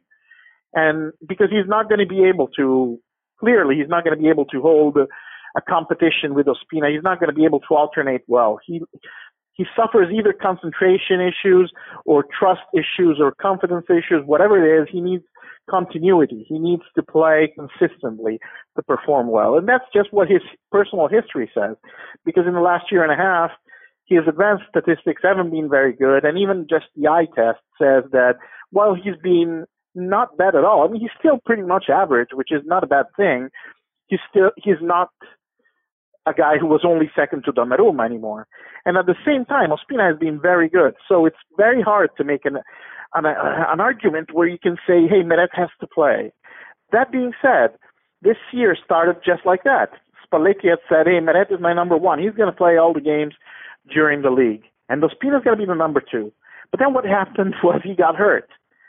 And because he's not going to be able to, clearly, he's not going to be able to hold a competition with Ospina. He's not going to be able to alternate well. He he suffers either concentration issues or trust issues or confidence issues, whatever it is. He needs continuity. He needs to play consistently to perform well. And that's just what his personal history says. Because in the last year and a half, his advanced statistics haven't been very good. And even just the eye test says that while he's been not bad at all, I mean, he's still pretty much average, which is not a bad thing. He's still, he's not a guy who was only second to Donnarumma anymore. And at the same time, Ospina has been very good. So it's very hard to make an, an, an argument where you can say, hey, Meret has to play. That being said, this year started just like that. Spalletti had said, hey, Meret is my number one. He's going to play all the games during the league. And Ospina's going to be the number two. But then what happened was he got hurt.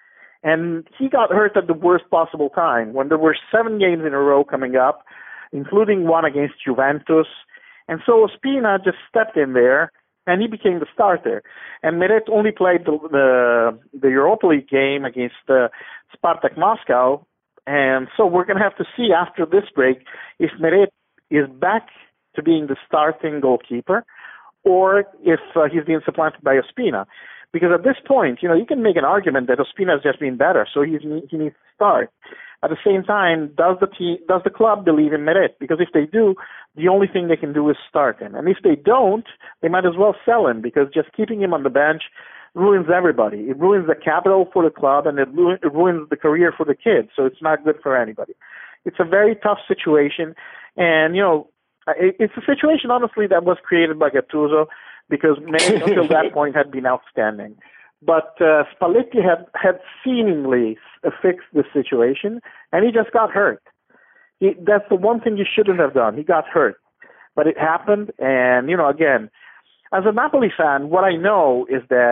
And he got hurt at the worst possible time, when there were seven games in a row coming up, including one against Juventus. And so Ospina just stepped in there, and he became the starter. And Meret only played the, the, the Europa League game against uh, Spartak Moscow. And so we're going to have to see after this break if Meret is back to being the starting goalkeeper or if uh, he's being supplanted by Ospina. Because at this point, you know, you can make an argument that Ospina has just been better, so he's, he needs to start. At the same time, does the team, does the club believe in Meret? Because if they do, the only thing they can do is start him. And if they don't, they might as well sell him, because just keeping him on the bench ruins everybody. It ruins the capital for the club, and it, ru- it ruins the career for the kids, so it's not good for anybody. It's a very tough situation, and, you know, it, it's a situation, honestly, that was created by Gattuso, because Meret until that point had been outstanding. But uh, Spalletti had, had seemingly fixed the situation, and he just got hurt. He, that's the one thing he shouldn't have done. He got hurt. But it happened, and, you know, again, as a Napoli fan, what I know is that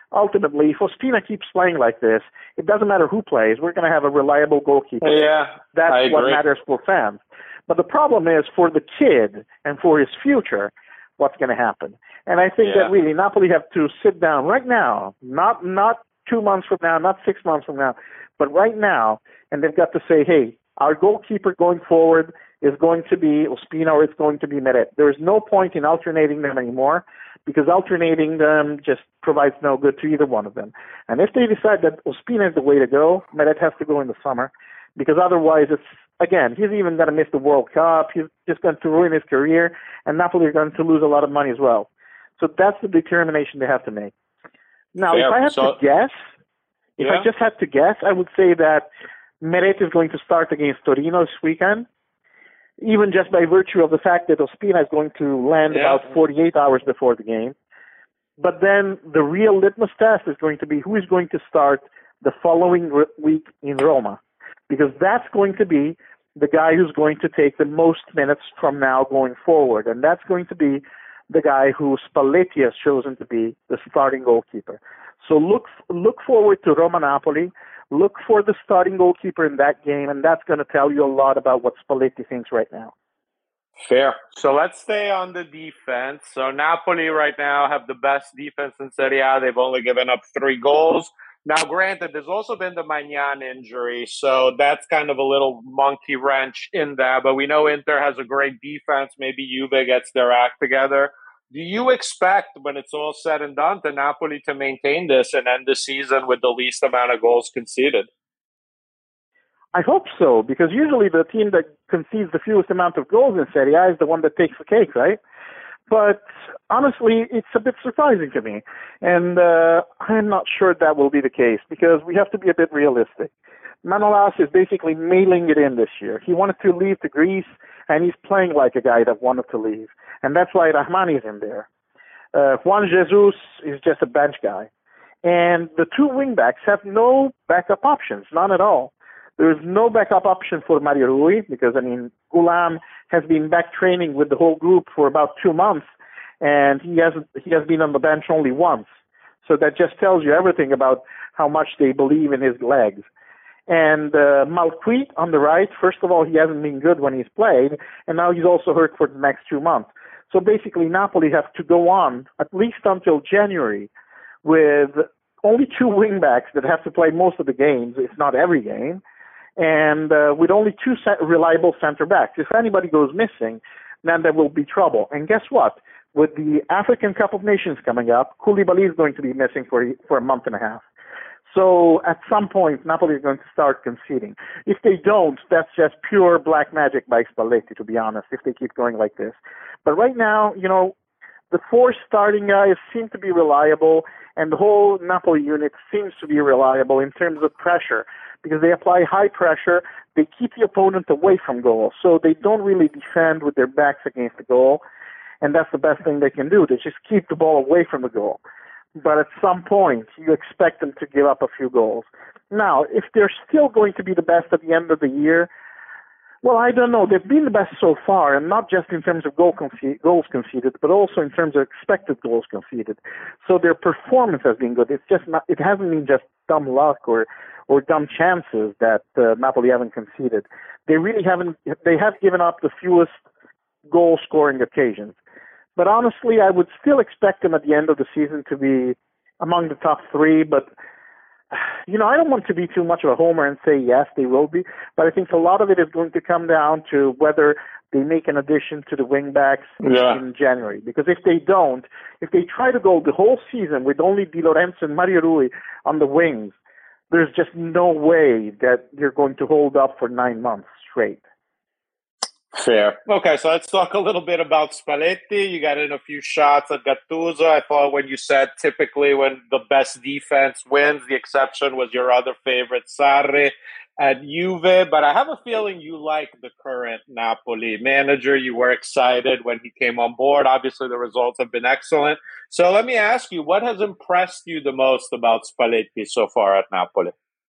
ultimately, if Ospina keeps playing like this, it doesn't matter who plays. We're going to have a reliable goalkeeper. Yeah, That's I what agree. matters for fans. But the problem is for the kid and for his future, what's going to happen? And I think Yeah. that really Napoli have to sit down right now, not not two months from now, not six months from now, but right now, and they've got to say, hey, our goalkeeper going forward is going to be Ospina or it's going to be Meret. There is no point in alternating them anymore because alternating them just provides no good to either one of them. And if they decide that Ospina is the way to go, Meret has to go in the summer because otherwise it's, again, he's even going to miss the World Cup. He's just going to ruin his career, and Napoli are going to lose a lot of money as well. So that's the determination they have to make. Now, Fair. if I had So- to guess, if Yeah. I just had to guess, I would say that Meret is going to start against Torino this weekend, even just by virtue of the fact that Ospina is going to land Yeah. about forty-eight hours before the game. But then the real litmus test is going to be who is going to start the following r- week in Roma, because that's going to be the guy who's going to take the most minutes from now going forward, and that's going to be the guy who Spalletti has chosen to be the starting goalkeeper. So look look forward to Roma Napoli. Look for the starting goalkeeper in that game, and that's going to tell you a lot about what Spalletti thinks right now. Fair. So let's stay on the defense. So Napoli right now have the best defense in Serie A. They've only given up three goals. Now, granted, there's also been the Magnan injury, so that's kind of a little monkey wrench in that. But we know Inter has a great defense. Maybe Juve gets their act together. Do you expect, when it's all said and done, to Napoli to maintain this and end the season with the least amount of goals conceded? I hope so, because usually the team that concedes the fewest amount of goals in Serie A is the one that takes the cake, right? But honestly, it's a bit surprising to me. And uh, I'm not sure that will be the case, because we have to be a bit realistic. Manolas is basically mailing it in this year. He wanted to leave to Greece, and he's playing like a guy that wanted to leave. And that's why Rahmani is in there. Uh, Juan Jesus is just a bench guy. And the two wingbacks have no backup options, none at all. There's no backup option for Mario Rui because, I mean, Goulam has been back training with the whole group for about two months, and he hasn't he has been on the bench only once. So that just tells you everything about how much they believe in his legs. And uh, Malquit on the right, first of all, he hasn't been good when he's played, and now he's also hurt for the next two months. So basically, Napoli have to go on at least until January with only two wingbacks that have to play most of the games, if not every game, and uh, with only two se- reliable center backs. If anybody goes missing, then there will be trouble. And guess what? With the African Cup of Nations coming up, Koulibaly is going to be missing for for a month and a half. So at some point, Napoli is going to start conceding. If they don't, that's just pure black magic by Spalletti, to be honest, if they keep going like this. But right now, you know, the four starting guys seem to be reliable, and the whole Napoli unit seems to be reliable in terms of pressure, because they apply high pressure, they keep the opponent away from goal, so they don't really defend with their backs against the goal, and that's the best thing they can do. They just keep the ball away from the goal. But at some point, you expect them to give up a few goals. Now, if they're still going to be the best at the end of the year, well, I don't know. They've been the best so far, and not just in terms of goal conce- goals conceded, but also in terms of expected goals conceded. So their performance has been good. It's just not, it hasn't been just dumb luck or, or dumb chances that uh, Napoli haven't conceded. They really haven't. They have given up the fewest goal-scoring occasions. But honestly, I would still expect them at the end of the season to be among the top three. But, you know, I don't want to be too much of a homer and say, yes, they will be. But I think a lot of it is going to come down to whether they make an addition to the wingbacks Yeah. in January. Because if they don't, if they try to go the whole season with only Di Lorenzo and Mario Rui on the wings, there's just no way that they're going to hold up for nine months straight. Fair. Okay, so let's talk a little bit about Spalletti. You got in a few shots at Gattuso. I thought when you said typically when the best defense wins, the exception was your other favorite, Sarri, at Juve. But I have a feeling you like the current Napoli manager. You were excited when he came on board. Obviously, the results have been excellent. So let me ask you, what has impressed you the most about Spalletti so far at Napoli?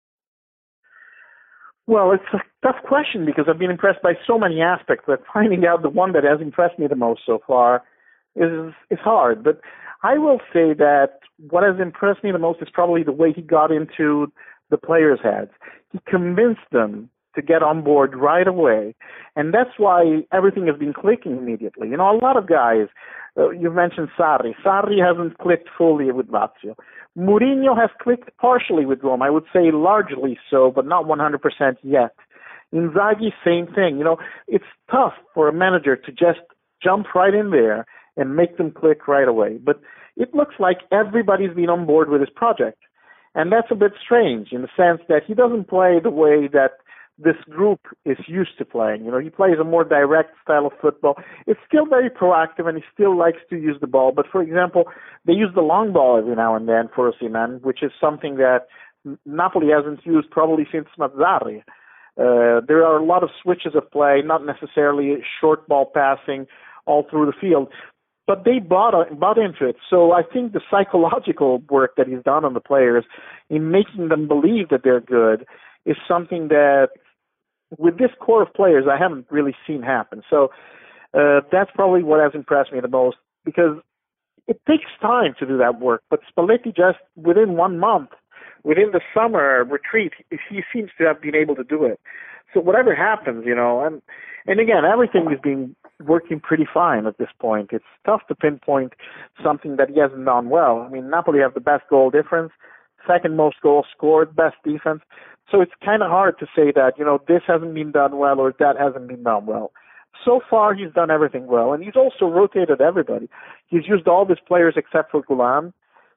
Well, it's a tough question because I've been impressed by so many aspects that finding out the one that has impressed me the most so far is is hard. But I will say that what has impressed me the most is probably the way he got into the players' heads. He convinced them to get on board right away, and that's why everything has been clicking immediately. You know, a lot of guys, uh, you mentioned Sarri. Sarri hasn't clicked fully with Lazio. Mourinho has clicked partially with Rome. I would say largely so, but not one hundred percent yet. Inzaghi, same thing. You know, it's tough for a manager to just jump right in there and make them click right away. But it looks like everybody's been on board with his project. And that's a bit strange in the sense that he doesn't play the way that this group is used to playing. You know, he plays a more direct style of football. It's still very proactive, and he still likes to use the ball. But, for example, they use the long ball every now and then for Osimhen, which is something that Napoli hasn't used probably since Mazzarri. Uh, there are a lot of switches of play, not necessarily short ball passing all through the field. But they bought, bought into it. So I think the psychological work that he's done on the players in making them believe that they're good is something that, with this core of players, I haven't really seen happen. So uh, that's probably what has impressed me the most, because it takes time to do that work. But Spalletti, just within one month, within the summer retreat, he seems to have been able to do it. So whatever happens, you know, and and again, everything is being working pretty fine at this point. It's tough to pinpoint something that he hasn't done well. I mean, Napoli have the best goal difference, second most goals scored, best defense. So it's kind of hard to say that, you know, this hasn't been done well or that hasn't been done well. So far, he's done everything well, and he's also rotated everybody. He's used all his players except for Gulam.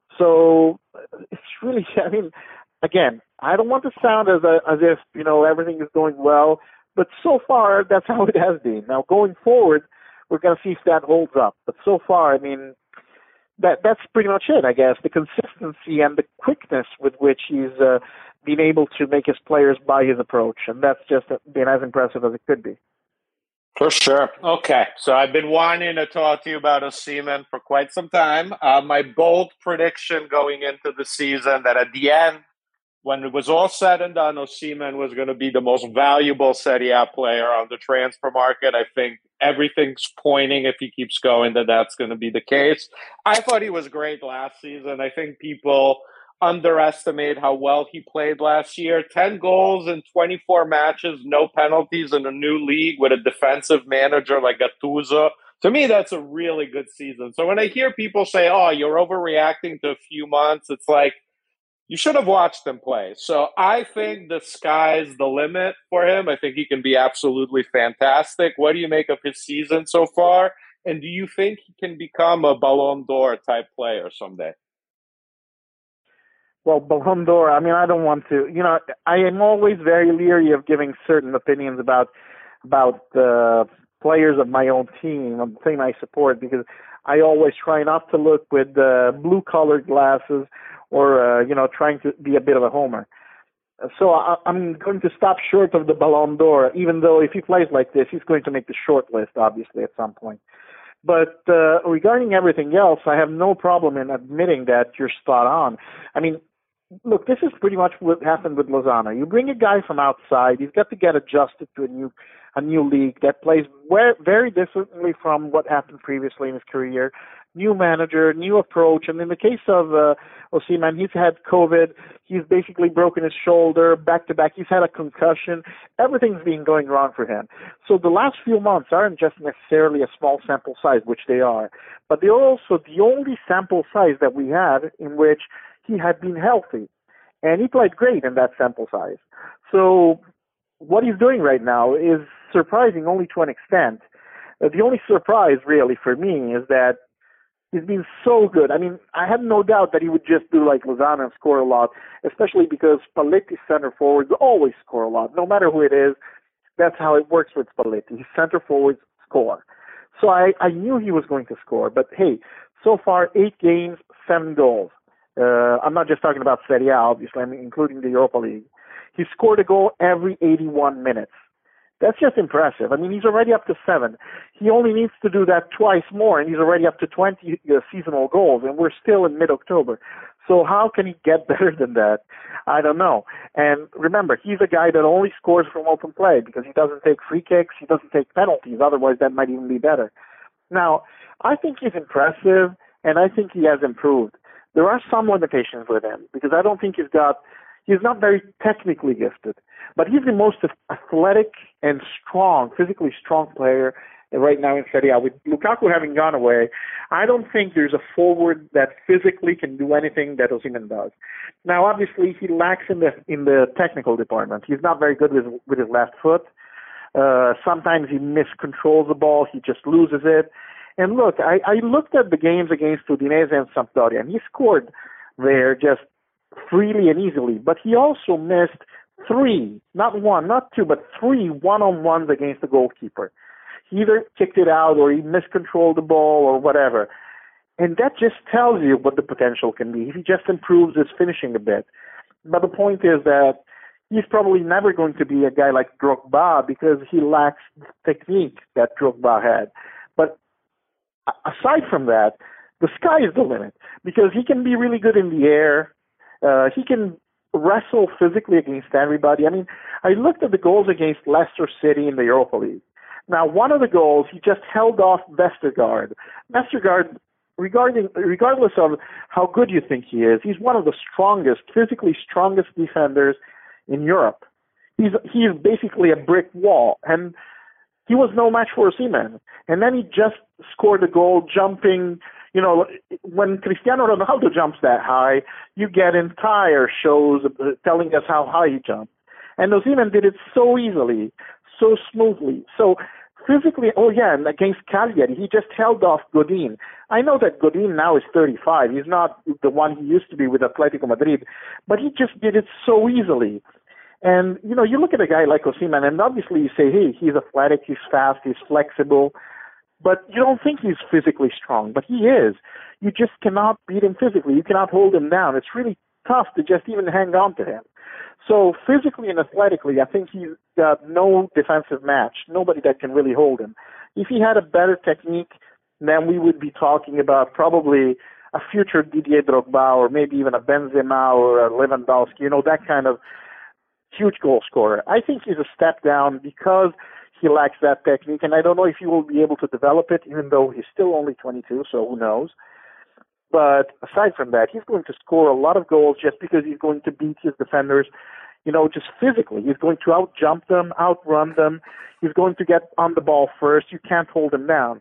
So it's really, I mean, again, I don't want to sound as a, as if, you know, everything is going well, but so far, that's how it has been. Now, going forward, we're going to see if that holds up. But so far, I mean, that that's pretty much it, I guess. The consistency and the quickness with which he's uh, been able to make his players buy his approach, and that's just been as impressive as it could be. For sure. Okay, so I've been wanting to talk to you about Osimhen for quite some time. Uh, my bold prediction going into the season that at the end, when it was all said and done, Osimhen was going to be the most valuable Serie A player on the transfer market. I think everything's pointing, if he keeps going, that that's going to be the case. I thought he was great last season. I think people underestimate how well he played last year. ten goals in twenty-four matches, no penalties in a new league with a defensive manager like Gattuso. To me, that's a really good season. So when I hear people say, oh, you're overreacting to a few months, it's like, you should have watched him play. So I think the sky's the limit for him. I think he can be absolutely fantastic. What do you make of his season so far? And do you think he can become a Ballon d'Or type player someday? Well, Ballon d'Or, I mean, I don't want to, you know, I am always very leery of giving certain opinions about about the players of my own team, of the team I support, because I always try not to look with uh, blue-colored glasses or, uh, you know, trying to be a bit of a homer. So I, I'm going to stop short of the Ballon d'Or, even though if he plays like this, he's going to make the short list, obviously, at some point. But uh, regarding everything else, I have no problem in admitting that you're spot on. I mean, look, this is pretty much what happened with Lozano. You bring a guy from outside, he's got to get adjusted to a new a new league that plays very differently from what happened previously in his career. New manager, new approach. And in the case of uh, Osimhen, he's had COVID. He's basically broken his shoulder back-to-back. He's had a concussion. Everything's been going wrong for him. So the last few months aren't just necessarily a small sample size, which they are, but they're also the only sample size that we had in which he had been healthy. And he played great in that sample size. So what he's doing right now is surprising only to an extent. Uh, the only surprise, really, for me is that he's been so good. I mean, I had no doubt that he would just do like Lozano and score a lot, especially because Spalletti's center forwards always score a lot. No matter who it is, that's how it works with Spalletti. His center forwards score. So I, I knew he was going to score. But, hey, so far, eight games, seven goals. Uh, I'm not just talking about Serie A, obviously. I'm including the Europa League. He scored a goal every eighty-one minutes. That's just impressive. I mean, he's already up to seven. He only needs to do that twice more, and he's already up to twenty uh, seasonal goals, and we're still in mid-October. So how can he get better than that? I don't know. And remember, he's a guy that only scores from open play because he doesn't take free kicks, he doesn't take penalties. Otherwise, that might even be better. Now, I think he's impressive, and I think he has improved. There are some limitations with him because I don't think he's got, he's not very technically gifted, but he's the most athletic and strong, physically strong player right now in Serie A. With Lukaku having gone away, I don't think there's a forward that physically can do anything that Osimhen does. Now, obviously, he lacks in the in the technical department. He's not very good with with his left foot. Uh, sometimes he miscontrols the ball. He just loses it. And look, I, I looked at the games against Udinese and Sampdoria, and he scored there just freely and easily. But he also missed three, not one, not two, but three one-on-ones against the goalkeeper. He either kicked it out or he miscontrolled the ball or whatever. And that just tells you what the potential can be if he just improves his finishing a bit. But the point is that he's probably never going to be a guy like Drogba because he lacks the technique that Drogba had. But aside from that, the sky is the limit because he can be really good in the air. Uh, he can wrestle physically against everybody. I mean, I looked at the goals against Leicester City in the Europa League. Now, one of the goals, he just held off Vestergaard. Vestergaard, regarding, regardless of how good you think he is, he's one of the strongest, physically strongest defenders in Europe. He's he's basically a brick wall, and he was no match for Osimhen. And then he just scored a goal jumping. You know, when Cristiano Ronaldo jumps that high, you get entire shows telling us how high he jumped. And Osimhen did it so easily, so smoothly. So physically, oh yeah, and against Cagliari, he just held off Godin. I know that Godin now is thirty-five. He's not the one he used to be with Atletico Madrid, but he just did it so easily. And, you know, you look at a guy like Osimhen, and obviously you say, hey, he's athletic, he's fast, he's flexible, but you don't think he's physically strong, but he is. You just cannot beat him physically. You cannot hold him down. It's really tough to just even hang on to him. So physically and athletically, I think he's got no defensive match, nobody that can really hold him. If he had a better technique, then we would be talking about probably a future Didier Drogba or maybe even a Benzema or a Lewandowski, you know, that kind of huge goal scorer. I think he's a step down because he lacks that technique, and I don't know if he will be able to develop it, even though he's still only twenty-two, so who knows. But aside from that, he's going to score a lot of goals just because he's going to beat his defenders, you know, just physically. He's going to out-jump them, outrun them. He's going to get on the ball first. You can't hold him down.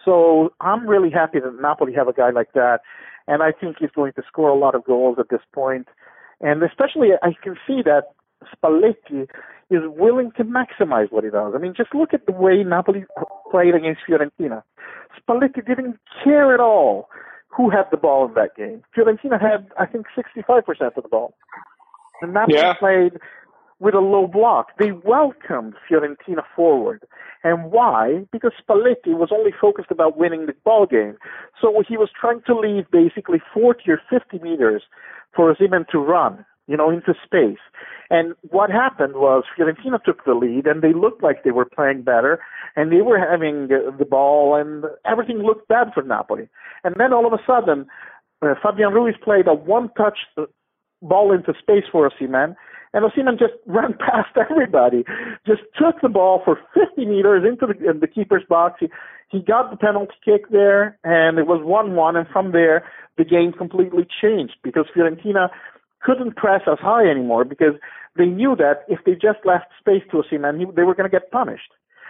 So I'm really happy that Napoli have a guy like that, and I think he's going to score a lot of goals at this point. And especially, I can see that Spalletti is willing to maximize what he does. I mean, just look at the way Napoli played against Fiorentina. Spalletti didn't care at all who had the ball in that game. Fiorentina had, I think, sixty-five percent of the ball. And Napoli yeah. played with a low block. They welcomed Fiorentina forward. And why? Because Spalletti was only focused about winning the ball game. So he was trying to leave basically forty or fifty meters for Osimhen to run, you know, into space. And what happened was Fiorentina took the lead, and they looked like they were playing better, and they were having the ball, and everything looked bad for Napoli. And then all of a sudden, uh, Fabian Ruiz played a one-touch ball into space for Osimhen, and Osimhen just ran past everybody, just took the ball for fifty meters into the, in the keeper's box. He, he got the penalty kick there, and it was one one, and from there, the game completely changed because Fiorentina couldn't press as high anymore because they knew that if they just left space to Osimhen, he, they were going to get punished.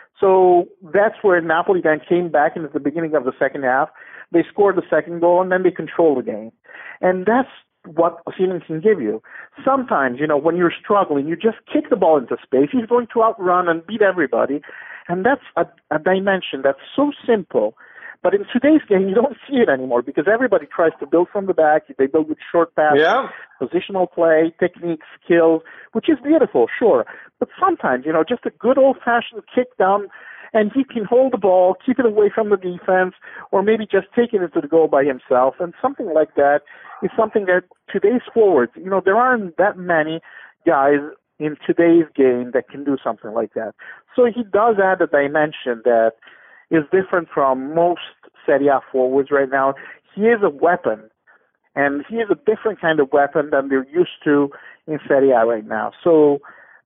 So that's where Napoli then came back in at the beginning of the second half. They scored the second goal, and then they controlled the game. And that's what Osimhen can give you. Sometimes, you know, when you're struggling, you just kick the ball into space. He's going to outrun and beat everybody. And that's a, a dimension that's so simple. But in today's game, you don't see it anymore because everybody tries to build from the back. They build with short passes, yeah. positional play, technique, skills, which is beautiful, sure. But sometimes, you know, just a good old-fashioned kick down, and he can hold the ball, keep it away from the defense, or maybe just take it into the goal by himself. And something like that is something that today's forwards, you know, there aren't that many guys in today's game that can do something like that. So he does add a dimension that is different from most Serie A forwards right now. He is a weapon, and he is a different kind of weapon than they're used to in Serie A right now. So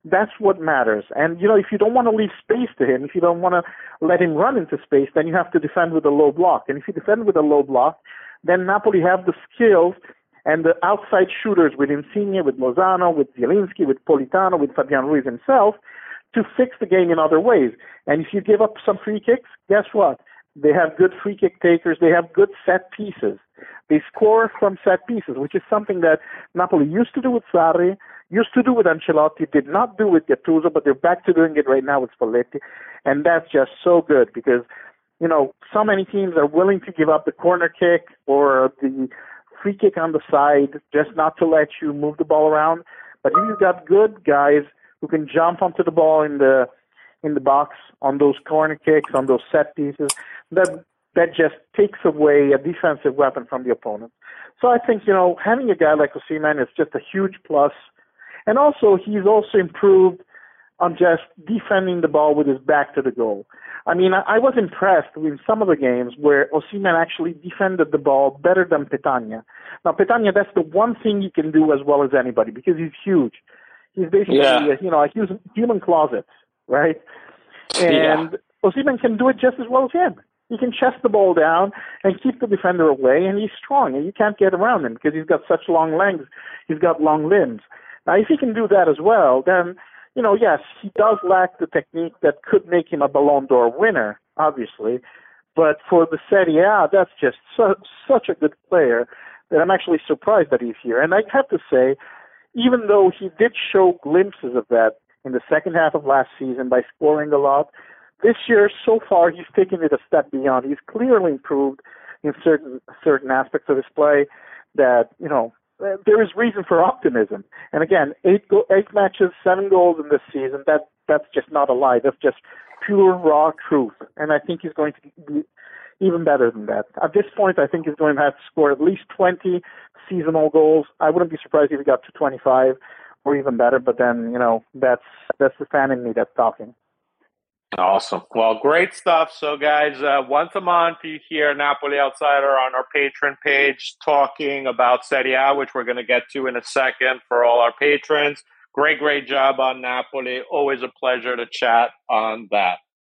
That's what matters. And, you know, if you don't want to leave space to him, if you don't want to let him run into space, then you have to defend with a low block. And if you defend with a low block, then Napoli have the skills and the outside shooters with Insigne, with Lozano, with Zielinski, with Politano, with Fabian Ruiz himself to fix the game in other ways. And if you give up some free kicks, guess what? They have good free kick takers. They have good set pieces. They score from set pieces, which is something that Napoli used to do with Sarri, used to do with Ancelotti, did not do with Gattuso, but they're back to doing it right now with Spalletti. And that's just so good because, you know, so many teams are willing to give up the corner kick or the free kick on the side just not to let you move the ball around. But if you've got good guys who can jump onto the ball in the in the box on those corner kicks, on those set pieces, that that just takes away a defensive weapon from the opponent. So I think, you know, having a guy like Osimhen is just a huge plus. And also, he's also improved on just defending the ball with his back to the goal. I mean, I, I was impressed with some of the games where Osimhen actually defended the ball better than Petagna. Now, Petagna, that's the one thing he can do as well as anybody because he's huge. He's basically, Yeah. uh, you know, a human, human closet, right? And yeah. Osimhen can do it just as well as him. He can chest the ball down and keep the defender away, and he's strong, and you can't get around him because he's got such long legs. He's got long limbs. Now, if he can do that as well, then, you know, yes, he does lack the technique that could make him a Ballon d'Or winner, obviously. But for the Serie A, that's just so, such a good player that I'm actually surprised that he's here. And I have to say, even though he did show glimpses of that in the second half of last season by scoring a lot, this year, so far, he's taken it a step beyond. He's clearly improved in certain certain aspects of his play that, you know, there is reason for optimism. And again, eight go- eight matches, seven goals in this season, that that's just not a lie. That's just pure, raw truth. And I think he's going to be even better than that. At this point, I think he's going to have to score at least twenty seasonal goals. I wouldn't be surprised if he got to twenty-five or even better, but then, you know, that's that's the fan in me that's talking. Awesome. Well, great stuff. So, guys, uh, once a month you hear Napoli Outsider on our Patreon page talking about Serie A, which we're going to get to in a second for all our patrons. Great, great job on Napoli. Always a pleasure to chat on that.